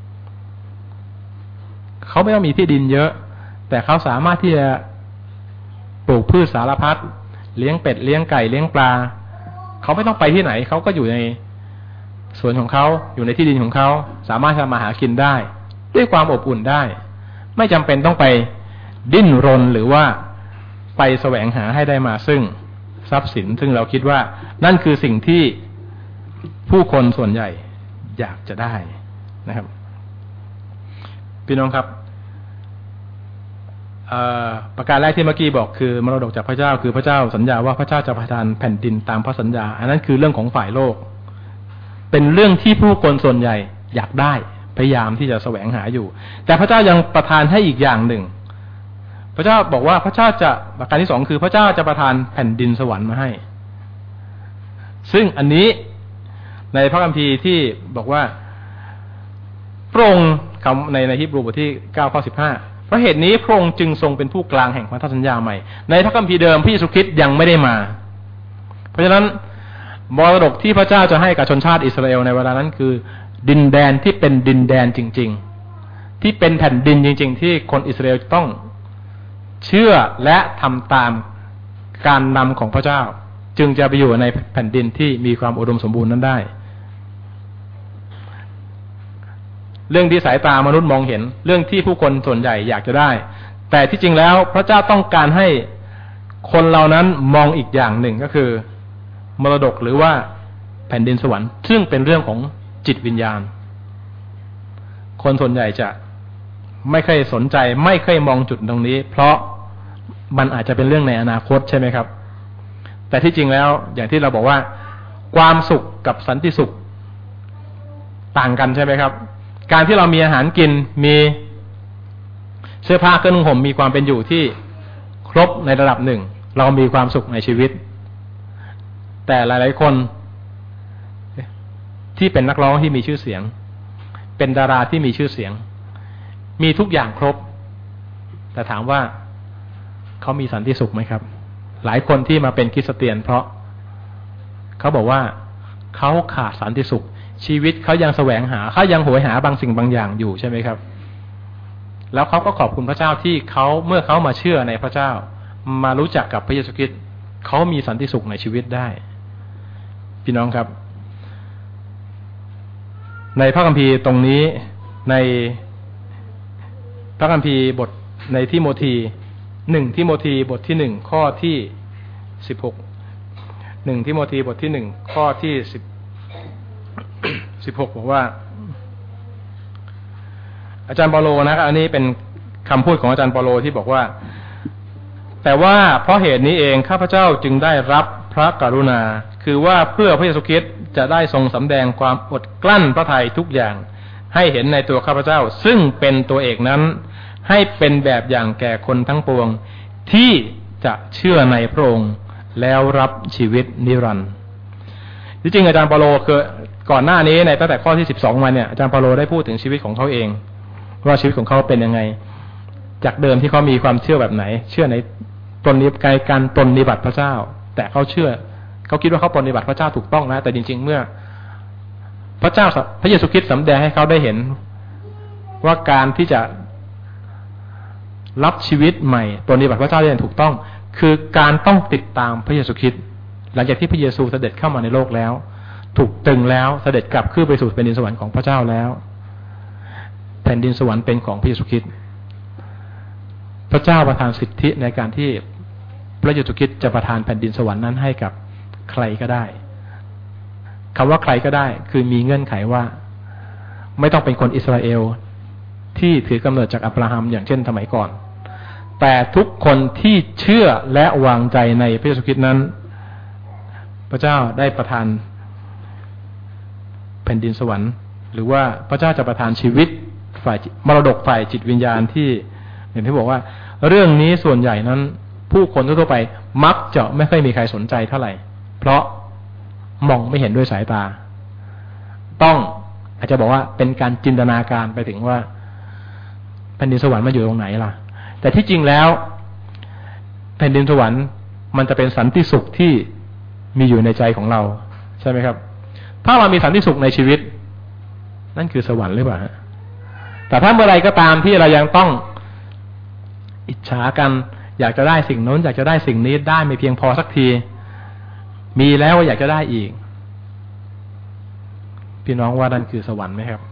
เขาไม่ต้องมีที่ดินเยอะแต่เขาสามารถที่จะปลูกพืชสารพัดเลี้ยงเป็ดเลี้ยงไก่เลี้ยงปลาเขาไม่ต้องไปที่ไหนเขาก็อยู่ในสวนของเขาอยู่ในที่ดินของเขาสามารถทำมาหากินได้ด้วยความอบอุ่นได้ไม่จำเป็นต้องไปดิ้นรนหรือว่าไปแสวงหาให้ได้มาซึ่งทรัพย์สินซึ่งเราคิดว่านั่นคือสิ่งที่ผู้คนส่วนใหญ่อยากจะได้นะครับพี่น้องครับประการแรกที่เมื่อกี้บอกคือมรดกจากพระเจ้าคือพระเจ้าสัญญาว่าพระเจ้าจะประทานแผ่นดินตามพระสัญญาอันนั้นคือเรื่องของฝ่ายโลกเป็นเรื่องที่ผู้คนส่วนใหญ่อยากได้พยายามที่จะแสวงหาอยู่แต่พระเจ้ายังประทานให้อีกอย่างหนึ่งพระเจ้าบอกว่าพระเจ้าจะประการที่สองคือพระเจ้าจะประทานแผ่นดินสวรรค์มาให้ซึ่งอันนี้ในพระคัมภีร์ที่บอกว่าพระองค์ในฮีบรูบทที่9ข้อ15เพราะเหตุนี้พระองค์จึงทรงเป็นผู้กลางแห่งพันธสัญญาใหม่ในพระคัมภีร์เดิมพระเยซูคริสต์ยังไม่ได้มาเพราะฉะนั้นมรดกที่พระเจ้าจะให้กับชนชาติอิสราเอลในเวลานั้นคือดินแดนที่เป็นดินแดนจริงๆที่เป็นแผ่นดินจริงๆที่คนอิสราเอลต้องเชื่อและทำตามการนำของพระเจ้าจึงจะไปอยู่ในแผ่นดินที่มีความอุดมสมบูรณ์นั้นได้เรื่องที่สายตามนุษย์มองเห็นเรื่องที่ผู้คนส่วนใหญ่อยากจะได้แต่ที่จริงแล้วพระเจ้าต้องการให้คนเหล่านั้นมองอีกอย่างหนึ่งก็คือมรดกหรือว่าแผ่นดินสวรรค์ซึ่งเป็นเรื่องของจิตวิญญาณคนส่วนใหญ่จะไม่เคยสนใจไม่เคยมองจุดตรงนี้เพราะมันอาจจะเป็นเรื่องในอนาคตใช่ไหมครับแต่ที่จริงแล้วอย่างที่เราบอกว่าความสุขกับสันติสุขต่างกันใช่ไหมครับการที่เรามีอาหารกินมีเสื้อผ้าเครื่องนุ่งห่มมีความเป็นอยู่ที่ครบในระดับหนึ่งเรามีความสุขในชีวิตแต่หลายๆคนที่เป็นนักร้องที่มีชื่อเสียงเป็นดาราที่มีชื่อเสียงมีทุกอย่างครบแต่ถามว่าเขามีสันติสุขไหมครับหลายคนที่มาเป็นคริสเตียนเพราะเขาบอกว่าเขาขาดสันติสุขชีวิตเขายังแสวงหาเขายังโหยหาบางสิ่งบางอย่างอยู่ใช่ไหมครับแล้วเขาก็ขอบคุณพระเจ้าที่เขาเมื่อเขามาเชื่อในพระเจ้ามารู้จักกับพระเยซูคริสต์เขามีสันติสุขในชีวิตได้พี่น้องครับในพระคัมภีร์ตรงนี้ในพระคัมภีร์บทในทิโมธี1ทิโมธีบทที่1ข้อที่16 1ทิโมธีบทที่1ข้อที่16บอกว่าอาจารย์เปาโลนะครับอันนี้เป็นคำพูดของอาจารย์เปาโลที่บอกว่าแต่ว่าเพราะเหตุนี้เองข้าพเจ้าจึงได้รับพระกรุณาคือว่าเพื่อพระเยซูคริสต์จะได้ทรงสำแดงความอดกลั้นพระทัยทุกอย่างให้เห็นในตัวข้าพเจ้าซึ่งเป็นตัวเอกนั้นให้เป็นแบบอย่างแก่คนทั้งปวงที่จะเชื่อในพระองค์แล้วรับชีวิตนิรันดร์จริงๆอาจารย์เปาโลคือก่อนหน้านี้ในตั้งแต่ข้อที่12มาเนี่ยอาจารย์เปาโลได้พูดถึงชีวิตของเขาเองว่าชีวิตของเขาเป็นยังไงจากเดิมที่เขามีความเชื่อแบบไหนเชื่อในตนนิการปฏิบัติพระเจ้าแต่เขาเชื่อเขาคิดว่าเขาปฏิบัติพระเจ้าถูกต้องนะแต่จริงๆเมื่อพระเจ้าพระเยซูคริสต์สำแดงให้เขาได้เห็นว่าการที่จะรับชีวิตใหม่ปฏิบัติพระเจ้าได้อย่างถูกต้องคือการต้องติดตามพระเยซูคริสต์หลังจากที่พระเยซูเสด็จเข้ามาในโลกแล้วถูกตรึงแล้วเสด็จกลับขึ้นไปสู่แผ่นดินสวรรค์ของพระเจ้าแล้วแผ่นดินสวรรค์เป็นของพระเยซูคริสต์พระเจ้าประทานสิทธิในการที่พระเยซูคริสต์จะประทานแผ่นดินสวรรค์นั้นให้กับใครก็ได้คำว่าใครก็ได้คือมีเงื่อนไขว่าไม่ต้องเป็นคนอิสราเอลที่ถือกำเนิดจากอับราฮัมอย่างเช่นสมัยก่อนแต่ทุกคนที่เชื่อและวางใจในพระเยซูคริสต์นั้นพระเจ้าได้ประทานแผ่นดินสวรรค์หรือว่าพระเจ้าจะประทานชีวิตฝ่ายมรดกฝ่ายจิตวิญญาณที่อย่างที่บอกว่าเรื่องนี้ส่วนใหญ่นั้นผู้คนทั่วไปมักจะไม่ค่อยมีใครสนใจเท่าไหร่เพราะมองไม่เห็นด้วยสายตาต้องอาจจะบอกว่าเป็นการจินตนาการไปถึงว่าแผ่นดินสวรรค์มันอยู่ตรงไหนล่ะแต่ที่จริงแล้วแผ่นดินสวรรค์มันจะเป็นสันติสุขที่มีอยู่ในใจของเราใช่ไหมครับถ้าเรามีสันติสุขในชีวิตนั่นคือสวรรค์หรือเปล่าแต่ถ้าเมื่อไรก็ตามที่เรายังต้องอิจฉากันอยากจะได้สิ่งโน้นอยากจะได้สิ่งนี้ได้ไม่เพียงพอสักทีมีแล้วอยากจะได้อีกพี่น้องว่านั่นคือสวรรค์ไหมครับ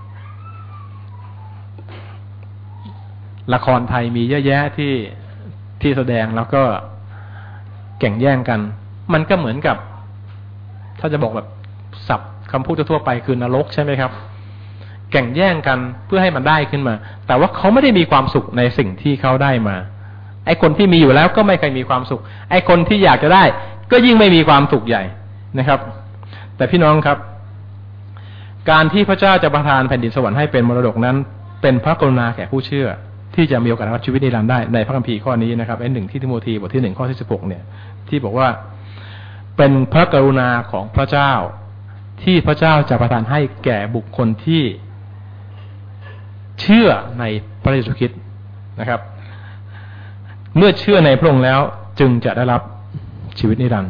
ละครไทยมีเยอะแยะที่แสดงแล้วก็แข่งแย่งกันมันก็เหมือนกับถ้าจะบอกแบบศัพท์คำพูดทั่วไปคือนรกใช่ไหมครับแข่งแย่งกันเพื่อให้มันได้ขึ้นมาแต่ว่าเขาไม่ได้มีความสุขในสิ่งที่เขาได้มาไอ้คนที่มีอยู่แล้วก็ไม่เคยมีความสุขไอ้คนที่อยากจะได้ก็ยิ่งไม่มีความสุขใหญ่นะครับแต่พี่น้องครับการที่พระเจ้าจะประทานแผ่นดินสวรรค์ให้เป็นมรดกนั้นเป็นพระกรุณาแก่ผู้เชื่อที่จะมีโอกาสรับชีวิตนิรันดร์ได้ในพระคัมภีร์ข้อนี้นะครับ1ที่ทิโมธีบทที่1ข้อที่16เนี่ยที่บอกว่าเป็นพระกรุณาของพระเจ้าที่พระเจ้าจะประทานให้แก่บุคคลที่เชื่อในพระเยซูคริสต์นะครับเมื่อเชื่อในพระองค์แล้วจึงจะได้รับชีวิตนิรันดร์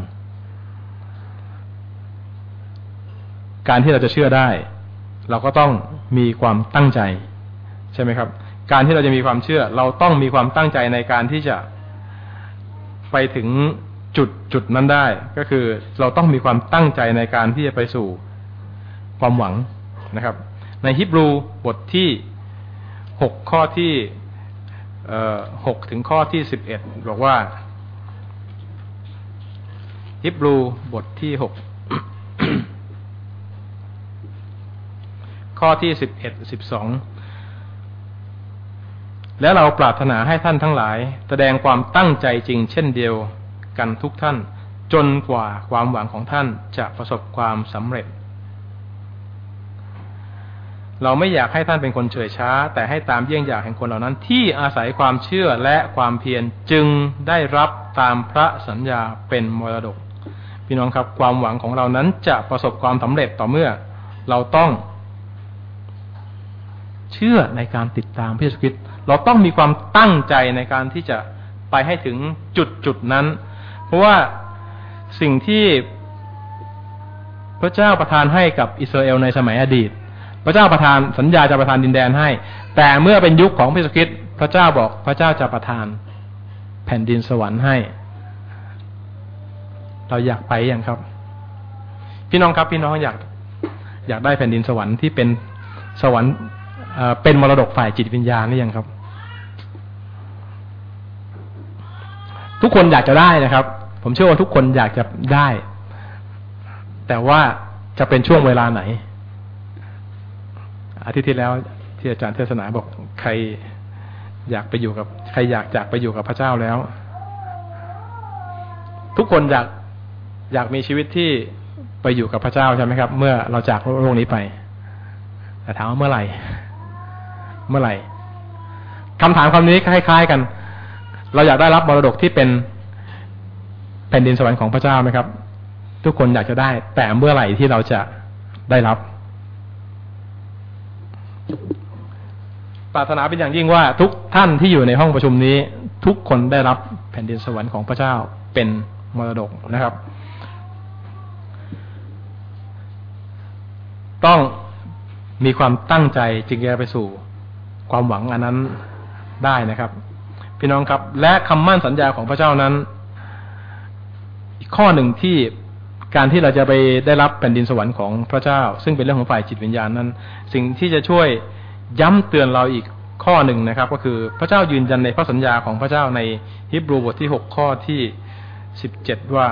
การที่เราจะเชื่อได้เราก็ต้องมีความตั้งใจใช่ไหมครับการที่เราจะมีความเชื่อเราต้องมีความตั้งใจในการที่จะไปถึงจุดนั้นได้ก็คือเราต้องมีความตั้งใจในการที่จะไปสู่ความหวังนะครับในฮีบรูบทที่6ข้อที่6ถึงข้อที่11บอกว่าฮีบรูบทที่6 ข้อที่11-12และเราปรารถนาให้ท่านทั้งหลายแสดงความตั้งใจจริงเช่นเดียวกันทุกท่านจนกว่าความหวังของท่านจะประสบความสำเร็จเราไม่อยากให้ท่านเป็นคนเฉยช้าแต่ให้ตามเยี่ยงอย่างแห่งคนเหล่านั้นที่อาศัยความเชื่อและความเพียรจึงได้รับตามพระสัญญาเป็นมรดกพี่น้องครับความหวังของเรานั้นจะประสบความสำเร็จต่อเมื่อเราต้องเชื่อในการติดตามพระเยซูคริสต์เราต้องมีความตั้งใจในการที่จะไปให้ถึงจุดนั้นเพราะว่าสิ่งที่พระเจ้าประทานให้กับอิสราเอลในสมัยอดีตพระเจ้าประทานสัญญาจะประทานดินแดนให้แต่เมื่อเป็นยุคของพระเยซูคริสต์พระเจ้าบอกพระเจ้าจะประทานแผ่นดินสวรรค์ให้เราอยากไปยังครับพี่น้องครับพี่น้องอยากได้แผ่นดินสวรรค์ที่เป็นสวรรค์เป็นมรดกฝ่ายจิตวิญญาณหรือยังครับคนอยากจะได้นะครับผมเชื่อว่าทุกคนอยากจะได้แต่ว่าจะเป็นช่วงเวลาไหนอาทิตย์ที่แล้วที่อาจารย์เทศนาบอกใครอยากไปอยู่กับใครอยากจากไปอยู่กับพระเจ้าแล้วทุกคนอยากมีชีวิตที่ไปอยู่กับพระเจ้าใช่ไหมครับเมื่อเราจากโลกนี้ไปแต่ถามว่าเมื่อไหร่คำถามคำนี้คล้ายๆกันเราอยากได้รับมรดกที่เป็นแผ่นดินสวรรค์ของพระเจ้าไหมครับทุกคนอยากจะได้แต่เมื่อไหร่ที่เราจะได้รับปรารถนาเป็นอย่างยิ่งว่าทุกท่านที่อยู่ในห้องประชุมนี้ทุกคนได้รับแผ่นดินสวรรค์ของพระเจ้าเป็นมรดกนะครับต้องมีความตั้งใจจึงจะไปสู่ความหวังอันนั้นได้นะครับพี่น้องครับและคำมั่นสัญญาของพระเจ้านั้นอีกข้อหนึ่งที่การที่เราจะไปได้รับแผ่นดินสวรรค์ของพระเจ้าซึ่งเป็นเรื่องของฝ่ายจิตวิญญาณนั้นสิ่งที่จะช่วยย้ำเตือนเราอีกข้อหนึ่งนะครับก็คือพระเจ้ายืนยันในพระสัญญาของพระเจ้าในฮีบรูบทที่6ข้อที่17ว่า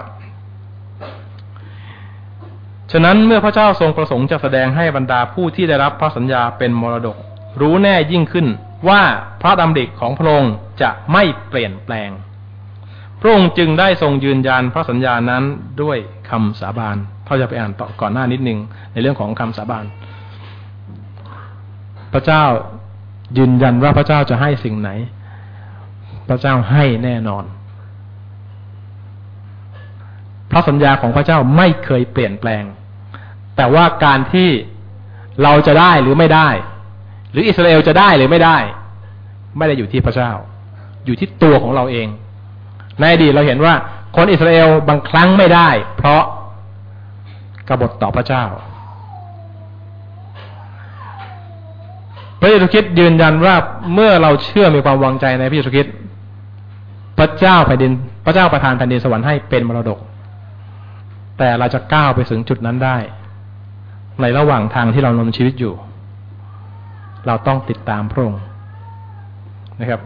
ฉะนั้นเมื่อพระเจ้าทรงประสงค์จะแสดงให้บรรดาผู้ที่ได้รับพระสัญญาเป็นมรดกรู้แน่ยิ่งขึ้นว่าพระดำริของพระองค์จะไม่เปลี่ยนแปลงพระองค์จึงได้ทรงยืนยันพระสัญญานั้นด้วยคำสาบานเราจะไปอ่านต่อก่อนหน้านิดนึงในเรื่องของคำสาบานพระเจ้ายืนยันว่าพระเจ้าจะให้สิ่งไหนพระเจ้าให้แน่นอนพระสัญญาของพระเจ้าไม่เคยเปลี่ยนแปลงแต่ว่าการที่เราจะได้หรือไม่ได้หรืออิสราเอลจะได้หรือไม่ได้ไม่ได้อยู่ที่พระเจ้าอยู่ที่ตัวของเราเองในอดีตเราเห็นว่าคนอิสราเอลบางครั้งไม่ได้เพราะกบฏต่อพระเจ้าพระเยซูคริสต์ยืนยันว่าเมื่อเราเชื่อมีความวางใจในพระเยซูคริสต์พระเจ้าประทานแผ่นดินสวรรค์ให้เป็นมรดกแต่เราจะก้าวไปถึงจุดนั้นได้ในระหว่างทางที่เราดำเนินชีวิตอยู่เราต้องติดตามพระองค์นะครับ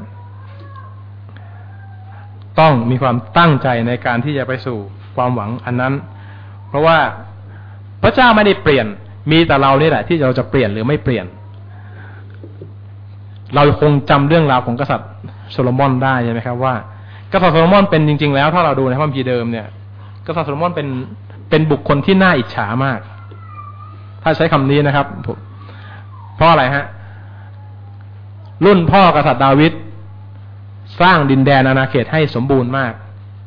ต้องมีความตั้งใจในการที่จะไปสู่ความหวังอันนั้นเพราะว่าพระเจ้าไม่ได้เปลี่ยนมีแต่เรานี่แหละที่เราจะเปลี่ยนหรือไม่เปลี่ยนเราคงจำเรื่องราวของกษัตริย์โซโลมอนได้ใช่ไหมครับว่ากษัตริย์โซโลมอนเป็นจริงๆแล้วถ้าเราดูในพระคัมภีร์เดิมเนี่ยกษัตริย์โซโลมอนเป็นบุคคลที่น่าอิจฉามากถ้าใช้คำนี้นะครับเพราะอะไรฮะรุ่นพ่อกษัตริย์ดาวิดสร้างดินแดนอาณาเขตให้สมบูรณ์มาก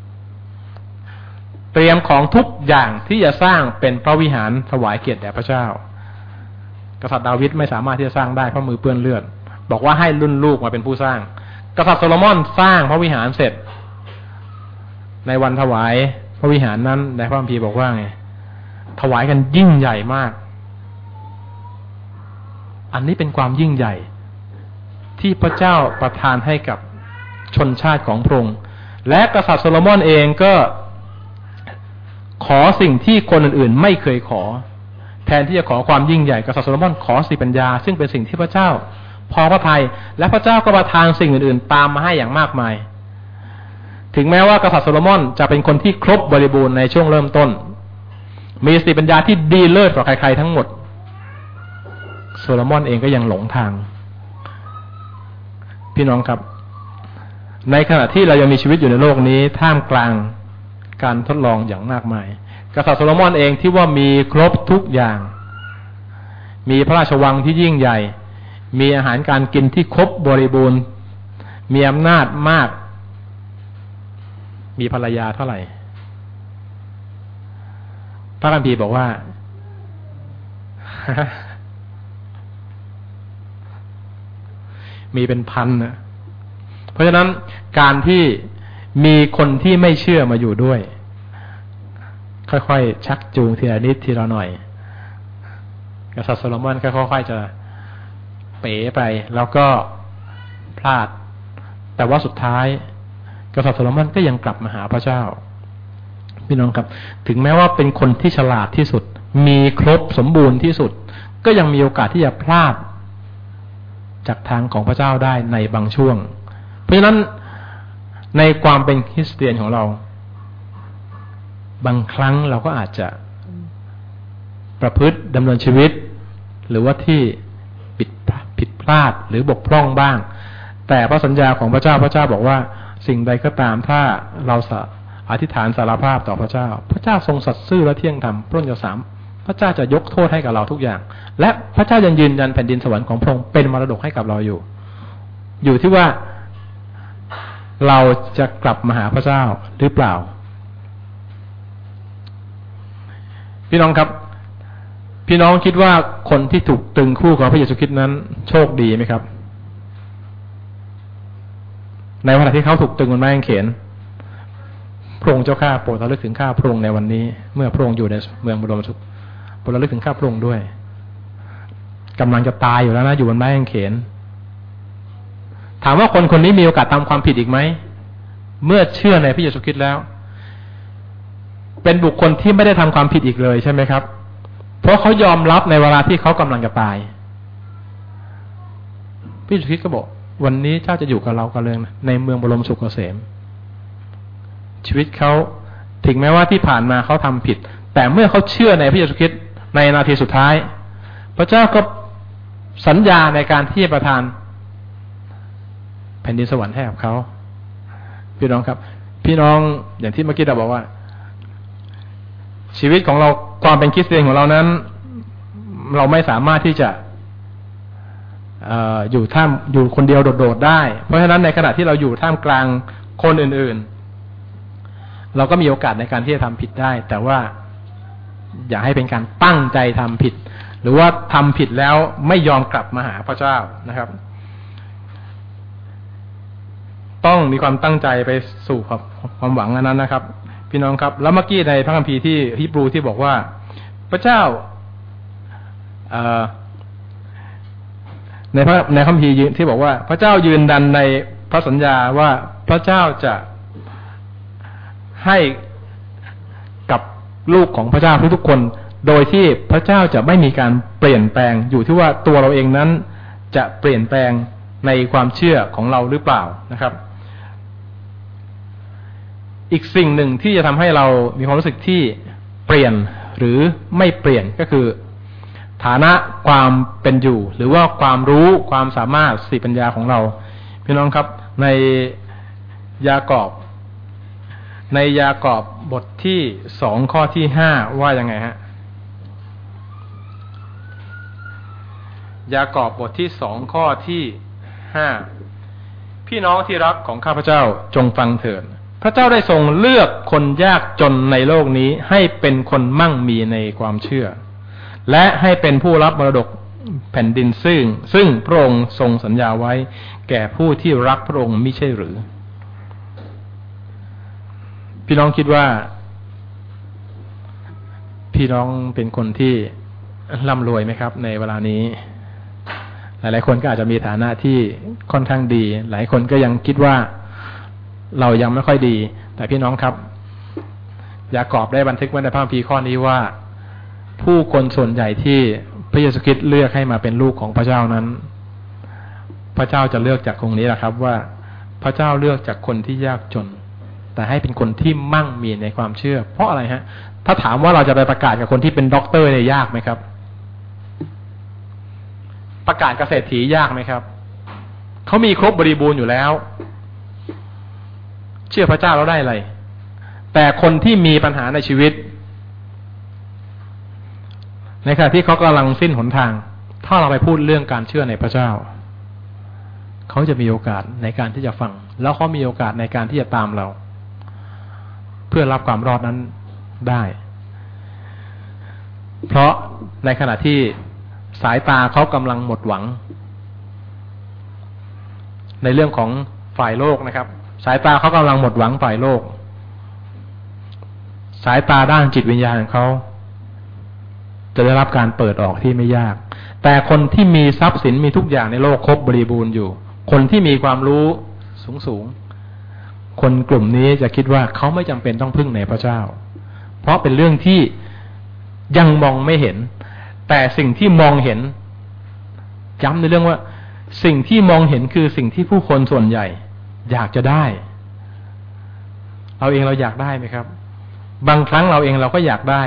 เตรียมของทุกอย่างที่จะสร้างเป็นพระวิหารถวายเกียรติแด่พระเจ้ากษัตริย์ดาวิดไม่สามารถที่จะสร้างได้เพราะมือเปื้อนเลือดบอกว่าให้รุ่นลูกมาเป็นผู้สร้างกษัตริย์โซโลมอนสร้างพระวิหารเสร็จในวันถวายพระวิหารนั้นในพระคัมภีร์บอกว่าไงถวายกันยิ่งใหญ่มากอันนี้เป็นความยิ่งใหญ่ที่พระเจ้าประทานให้กับชนชาติของพระองค์และกษัตริย์โซโลมอนเองก็ขอสิ่งที่คนอื่นๆไม่เคยขอแทนที่จะขอความยิ่งใหญ่กษัตริย์โซโลมอนขอสติปัญญาซึ่งเป็นสิ่งที่พระเจ้าพอพระทัยและพระเจ้าก็ประทานสิ่งอื่นๆตามมาให้อย่างมากมายถึงแม้ว่ากษัตริย์โซโลมอนจะเป็นคนที่ครบบริบูรณ์ในช่วงเริ่มต้นมีสติปัญญาที่ดีเลิศกว่าใครๆทั้งหมดโซโลมอนเองก็ยังหลงทางพี่น้องครับในขณะที่เรายังมีชีวิตอยู่ในโลกนี้ท่ามกลางการทดลองอย่างมากมายกษัตริย์โซโลมอนเองที่ว่ามีครบทุกอย่างมีพระราชวังที่ยิ่งใหญ่มีอาหารการกินที่ครบบริบูรณ์มีอำนาจมากมีภรรยาเท่าไหร่พระคัมภีร์บอกว่า มีเป็นพันนะเพราะฉะนั้นการที่มีคนที่ไม่เชื่อมาอยู่ด้วยค่อยๆชักจูงทีละนิดทีละหน่อยกษัตริย์โซโลมอนก็ค่อยๆจะเป๋ไปแล้วก็พลาดแต่ว่าสุดท้ายกษัตริย์โซโลมอนก็ยังกลับมาหาพระเจ้าพี่น้องครับถึงแม้ว่าเป็นคนที่ฉลาดที่สุดมีครบสมบูรณ์ที่สุดก็ยังมีโอกาสที่จะพลาดจากทางของพระเจ้าได้ในบางช่วงเพราะฉะนั้นในความเป็นคริสเตียนของเราบางครั้งเราก็อาจจะประพฤติดำเนินชีวิตหรือว่าที่ผิดพลาดหรือบกพร่องบ้างแต่พระสัญญาของพระเจ้าบอกว่าสิ่งใดก็ตามถ้าเราอธิษฐานสารภาพต่อพระเจ้าทรงสัตย์ซื่อและเที่ยงธรรมพระองค์จะพระเจ้าจะยกโทษให้กับเราทุกอย่างและพระเจ้ายังยืนยันแผ่นดินสวรรค์ของพระองค์เป็นมรดกให้กับเราอยู่ที่ว่าเราจะกลับมาหาพระเจ้าหรือเปล่าพี่น้องครับพี่น้องคิดว่าคนที่ถูกตึงคู่กับพระเยซูคริสต์นั้นโชคดีไหมครับในขณะที่เขาถูกตึงบนไม้กางเขนพระองค์เจ้าข้าโปรดระลึกถึงข้าพระองค์ในวันนี้เมื่อพระองค์อยู่ในเมืองบรมสุขโปรดระลึกถึงข้าพระองค์ด้วยกำลังจะตายอยู่แล้วนะอยู่บนไม้กางเขนถามว่าคนนี้มีโอกาสทำความผิดอีกไหมเมื่อเชื่อในพระเยซูคริสต์แล้วเป็นบุคคลที่ไม่ได้ทำความผิดอีกเลยใช่ไหมครับเพราะเขายอมรับในเวลาที่เขากำลังจะตายพระเยซูคริสต์ก็บอกวันนี้เจ้าจะอยู่กับเรากันเลยในเมืองบรมสุขเกษมชีวิตเขาถึงแม้ว่าที่ผ่านมาเขาทำผิดแต่เมื่อเขาเชื่อในพระเยซูคริสต์ในนาทีสุดท้ายพระเจ้าก็สัญญาในการที่จะประทานแผ่นดินสวรรค์ให้กับเขาพี่น้องครับพี่น้องอย่างที่เมื่อกี้เราบอกว่าชีวิตของเราความเป็นคริสเตียนของเรานั้นเราไม่สามารถที่จะอยู่คนเดียวโดดๆได้เพราะฉะนั้นในขณะที่เราอยู่ท่ามกลางคนอื่นๆเราก็มีโอกาสในการที่จะทำผิดได้แต่ว่าอย่าให้เป็นการตั้งใจทำผิดหรือว่าทำผิดแล้วไม่ยอมกลับมาหาพระเจ้านะครับต้องมีความตั้งใจไปสู่ความหวังอันนั้นนะครับพี่น้องครับแล้วเมื่อกี้ในพระคัมภีร์ที่ฮีบรูที่บอกว่าพระเจ้าในคัมภีร์ที่บอกว่าพระเจ้ายืนยันในพระสัญญาว่าพระเจ้าจะให้กับลูกของพระเจ้าทุกๆคนโดยที่พระเจ้าจะไม่มีการเปลี่ยนแปลงอยู่ที่ว่าตัวเราเองนั้นจะเปลี่ยนแปลงในความเชื่อของเราหรือเปล่านะครับอีกสิ่งหนึ่งที่จะทำให้เรามีความรู้สึกที่เปลี่ยนหรือไม่เปลี่ยนก็คือฐานะความเป็นอยู่หรือว่าความรู้ความสามารถสติปัญญาของเราพี่น้องครับในยากอบบทที่2ข้อที่5ว่ายังไงฮะยากอบบทที่2ข้อที่5พี่น้องที่รักของข้าพเจ้าจงฟังเถิดพระเจ้าได้ทรงเลือกคนยากจนในโลกนี้ให้เป็นคนมั่งมีในความเชื่อและให้เป็นผู้รับมรดกแผ่นดินซึ่งพระองค์ทรงสัญญาไว้แก่ผู้ที่รักพระองค์มิใช่หรือพี่น้องคิดว่าพี่น้องเป็นคนที่ร่ำรวยไหมครับในเวลานี้หลายๆคนก็อาจจะมีฐานะที่ค่อนข้างดีหลายคนก็ยังคิดว่าเรายังไม่ค่อยดีแต่พี่น้องครับยากอบได้บันทึกไว้ในพระคัมภีร์ข้อนี้ว่าผู้คนส่วนใหญ่ที่พระเยซูคริสต์เลือกให้มาเป็นลูกของพระเจ้านั้นพระเจ้าจะเลือกจากตรงนี้แหละครับว่าพระเจ้าเลือกจากคนที่ยากจนแต่ให้เป็นคนที่มั่งมีในความเชื่อเพราะอะไรฮะถ้าถามว่าเราจะไปประกาศกับคนที่เป็นด็อกเตอร์เนี่ยยากไหมครับประกาศเกษตรถียากไหมครับเขามีครบบริบูรณ์อยู่แล้วเชื่อพระเจ้าแล้วได้อะไรแต่คนที่มีปัญหาในชีวิตในขณะที่เขากำลังสิ้นหนทางถ้าเราไปพูดเรื่องการเชื่อในพระเจ้าเขาจะมีโอกาสในการที่จะฟังแล้วเขามีโอกาสในการที่จะตามเราเพื่อรับความรอดนั้นได้เพราะในขณะที่สายตาเขากำลังหมดหวังในเรื่องของฝ่ายโลกนะครับสายตาเขากำลังหมดหวังฝ่ายโลกสายตาด้านจิตวิญญาณของเขาจะได้รับการเปิดออกที่ไม่ยากแต่คนที่มีทรัพย์สินมีทุกอย่างในโลกครบบริบูรณ์อยู่คนที่มีความรู้สูงคนกลุ่มนี้จะคิดว่าเขาไม่จำเป็นต้องพึ่งในพระเจ้าเพราะเป็นเรื่องที่ยังมองไม่เห็นแต่สิ่งที่มองเห็นย้ำในเรื่องว่าสิ่งที่มองเห็นคือสิ่งที่ผู้คนส่วนใหญ่อยากจะได้เราเองเราอยากได้ไหมครับบางครั้งเราเองเราก็อยากได้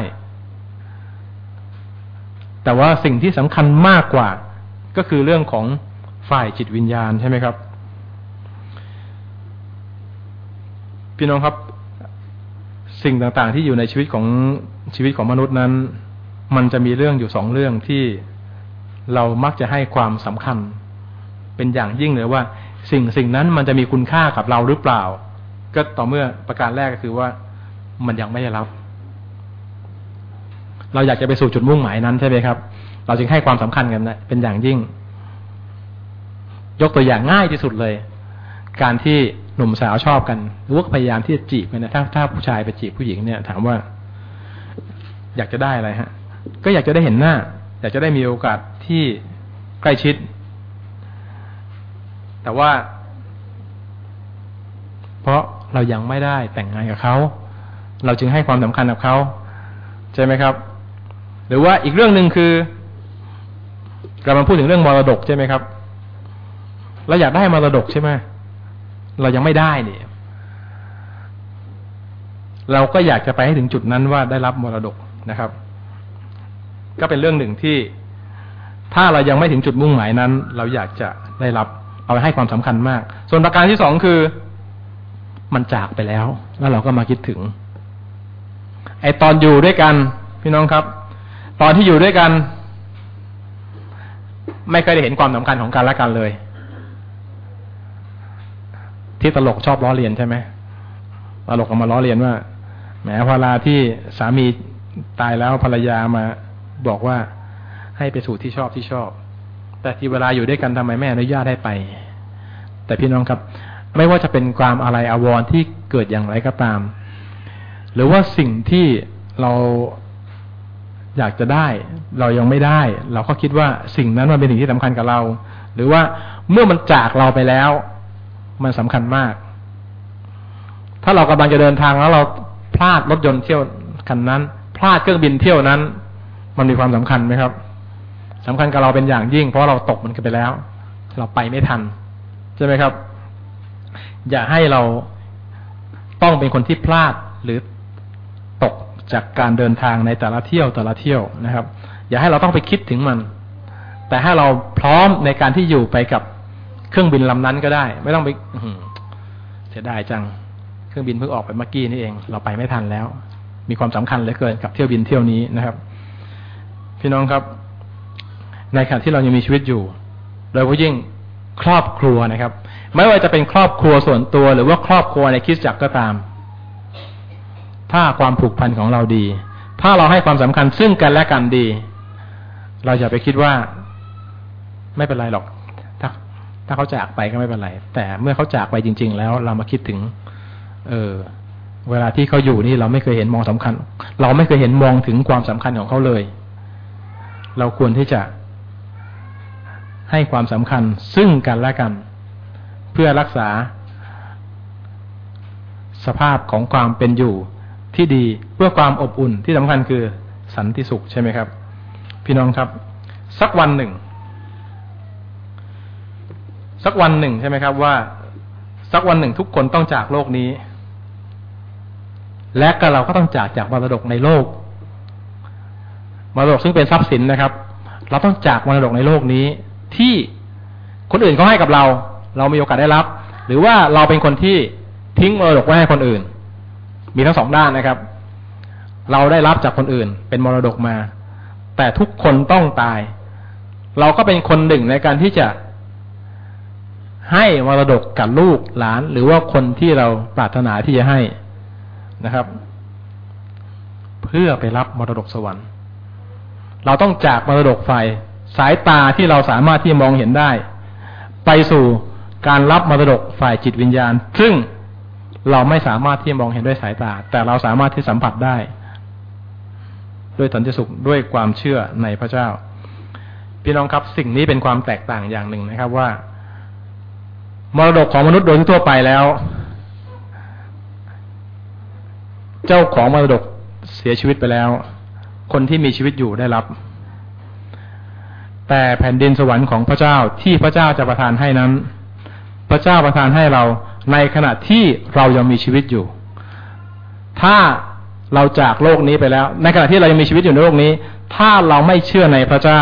แต่ว่าสิ่งที่สำคัญมากกว่าก็คือเรื่องของฝ่ายจิตวิญญาณใช่ไหมครับพี่น้องครับสิ่งต่างๆที่อยู่ในชีวิตของมนุษย์นั้นมันจะมีเรื่องอยู่2เรื่องที่เรามักจะให้ความสำคัญเป็นอย่างยิ่งเลยว่าสิ่งนั้นมันจะมีคุณค่ากับเราหรือเปล่าก็ต่อเมื่อประการแรกก็คือว่ามันยังไม่ได้รับเราอยากจะไปสู่จุดมุ่งหมายนั้นใช่ไหมครับเราจึงให้ความสำคัญกันนะเป็นอย่างยิ่งยกตัวอย่างง่ายที่สุดเลยการที่หนุ่มสาวชอบกันหรือว่าพยายามที่จะจีบกันนะถ้าผู้ชายไปจีบผู้หญิงเนี่ยถามว่าอยากจะได้อะไรฮะก็อยากจะได้เห็นหน้าอยากจะได้มีโอกาสที่ใกล้ชิดแต่ว่าเพราะเรายังไม่ได้แต่งงานกับเขาเราจึงให้ความสำคัญกับเขาใช่ไหมครับหรือว่าอีกเรื่องหนึ่งคือเรามาพูดถึงเรื่องมรดกใช่ไหมครับเราอยากได้มรดกใช่ไหมเรายังไม่ได้เนี่ยเราก็อยากจะไปให้ถึงจุดนั้นว่าได้รับมรดกนะครับก็เป็นเรื่องหนึ่งที่ถ้าเรายังไม่ถึงจุดมุ่งหมายนั้นเราอยากจะได้รับเอาให้ความสำคัญมากส่วนประการที่สองคือมันจากไปแล้วแล้วเราก็มาคิดถึงไอ้ตอนอยู่ด้วยกันพี่น้องครับตอนที่อยู่ด้วยกันไม่เคยได้เห็นความสำคัญของกันและกันเลยที่ตลกชอบล้อเลียนใช่ไหมตลกก็มาล้อเลียนว่าแหมเวลาที่สามีตายแล้วภรรยามาบอกว่าให้ไปสู่ที่ชอบแต่ที่เวลาอยู่ด้วยกันทำไมแม่อนุญาตให้ไปแต่พี่น้องครับไม่ว่าจะเป็นความอะไรอาวรณ์ที่เกิดอย่างไรก็ตามหรือว่าสิ่งที่เราอยากจะได้เรายังไม่ได้เราก็คิดว่าสิ่งนั้นมันเป็นสิ่งที่สำคัญกับเราหรือว่าเมื่อมันจากเราไปแล้วมันสำคัญมากถ้าเรากำลังจะเดินทางแล้วเราพลาดรถยนต์เที่ยวคันนั้นพลาดเครื่องบินเที่ยวนั้นมันมีความสำคัญไหมครับสำคัญกับเราเป็นอย่างยิ่งเพราะเราตกมันกันไปแล้วเราไปไม่ทันใช่ไหมครับอย่าให้เราต้องเป็นคนที่พลาดหรือตกจากการเดินทางในแต่ละเที่ยวนะครับอย่าให้เราต้องไปคิดถึงมันแต่ให้เราพร้อมในการที่อยู่ไปกับเครื่องบินลำนั้นก็ได้ไม่ต้องไปเสียดายจังเครื่องบินเพิ่งออกไปเมื่อกี้นี่เองเราไปไม่ทันแล้วมีความสำคัญเหลือเกินกับเที่ยวบินเที่ยวนี้นะครับพี่น้องครับในขณะที่เรายังมีชีวิตอยู่โดยเฉพาะยิ่งครอบครัวนะครับไม่ว่าจะเป็นครอบครัวส่วนตัวหรือว่าครอบครัวในคริสตจักรก็ตามถ้าความผูกพันของเราดีถ้าเราให้ความสำคัญซึ่งกันและกันดีเราอย่าไปคิดว่าไม่เป็นไรหรอกถ้าเขาจากไปก็ไม่เป็นไรแต่เมื่อเขาจากไปจริงๆแล้วเรามาคิดถึงเวลาที่เขาอยู่นี่เราไม่เคยเห็นมองสำคัญเราไม่เคยเห็นมองถึงความสำคัญของเขาเลยเราควรที่จะให้ความสำคัญซึ่งกันและกันเพื่อรักษาสภาพของความเป็นอยู่ที่ดีเพื่อความอบอุ่นที่สำคัญคือสันติสุขใช่ไหมครับพี่น้องครับสักวันหนึ่งใช่ไหมครับว่าสักวันหนึ่งทุกคนต้องจากโลกนี้และก็เราก็ต้องจากมรดกในโลกมรดกซึ่งเป็นทรัพย์สินนะครับเราต้องจากมรดกในโลกนี้ที่คนอื่นเขาให้กับเรามีโอกาสได้รับหรือว่าเราเป็นคนที่ทิ้งมรดกไว้ให้คนอื่นมีทั้งสองด้านนะครับเราได้รับจากคนอื่นเป็นมรดกมาแต่ทุกคนต้องตายเราก็เป็นคนหนึ่งในการที่จะให้มรดกกับลูกหลานหรือว่าคนที่เราปรารถนาที่จะให้นะครับเพื่อไปรับมรดกสวรรค์เราต้องจากมรดกฝ่ายสายตาที่เราสามารถที่จะมองเห็นได้ไปสู่การรับมรดกฝ่ายจิตวิญญาณซึ่งเราไม่สามารถที่จะมองเห็นด้วยสายตาแต่เราสามารถที่สัมผัสได้ด้วยสันติสุขด้วยความเชื่อในพระเจ้าพี่น้องครับสิ่งนี้เป็นความแตกต่างอย่างหนึ่งนะครับว่ามรดกของมนุษย์โดยทั่วไปแล้วเจ้าของมรดกเสียชีวิตไปแล้วคนที่มีชีวิตอยู่ได้รับแต่แผ่นดินสวรรค์ของพระเจ้าที่พระเจ้าจะประทานให้นั้นพระเจ้าประทานให้เราในขณะที่เรายังมีชีวิตอยู่ถ้าเราจากโลกนี้ไปแล้วในขณะที่เรายังมีชีวิตอยู่ในโลกนี้ถ้าเราไม่เชื่อในพระเจ้า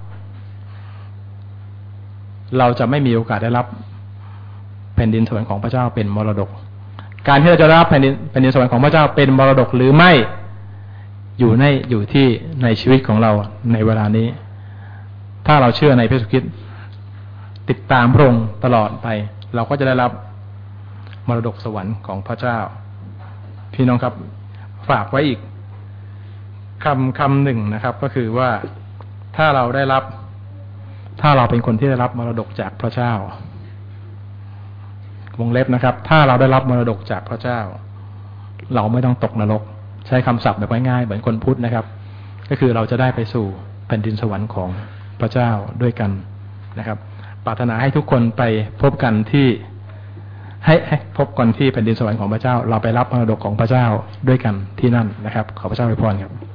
เราจะไม่มีโอกาสได้รับแผ่นดินสวรรค์ของพระเจ้าเป็นมรดกการที่เราจะรับแผ่นดินสวรรค์ของพระเจ้าเป็นมรดกหรือไม่อยู่ที่ในชีวิตของเราในเวลานี้ถ้าเราเชื่อในพระเยซูคริสต์ติดตามพระองค์ตลอดไปเราก็จะได้รับมรดกสวรรค์ของพระเจ้าพี่น้องครับฝากไว้อีกคำหนึ่งนะครับก็คือว่าถ้าเราเป็นคนที่ได้รับมรดกจากพระเจ้าวงเล็บนะครับถ้าเราได้รับมรดกจากพระเจ้าเราไม่ต้องตกนรกใช้คำศัพท์แบบง่ายๆเหมือนคนพุทธนะครับก็คือเราจะได้ไปสู่แผ่นดินสวรรค์ของพระเจ้าด้วยกันนะครับปรารถนาให้ทุกคนไปพบกันที่ให้พบกันที่แผ่นดินสวรรค์ของพระเจ้าเราไปรับมรดกของพระเจ้าด้วยกันที่นั่นนะครับขอพระเจ้าอวยพรครับ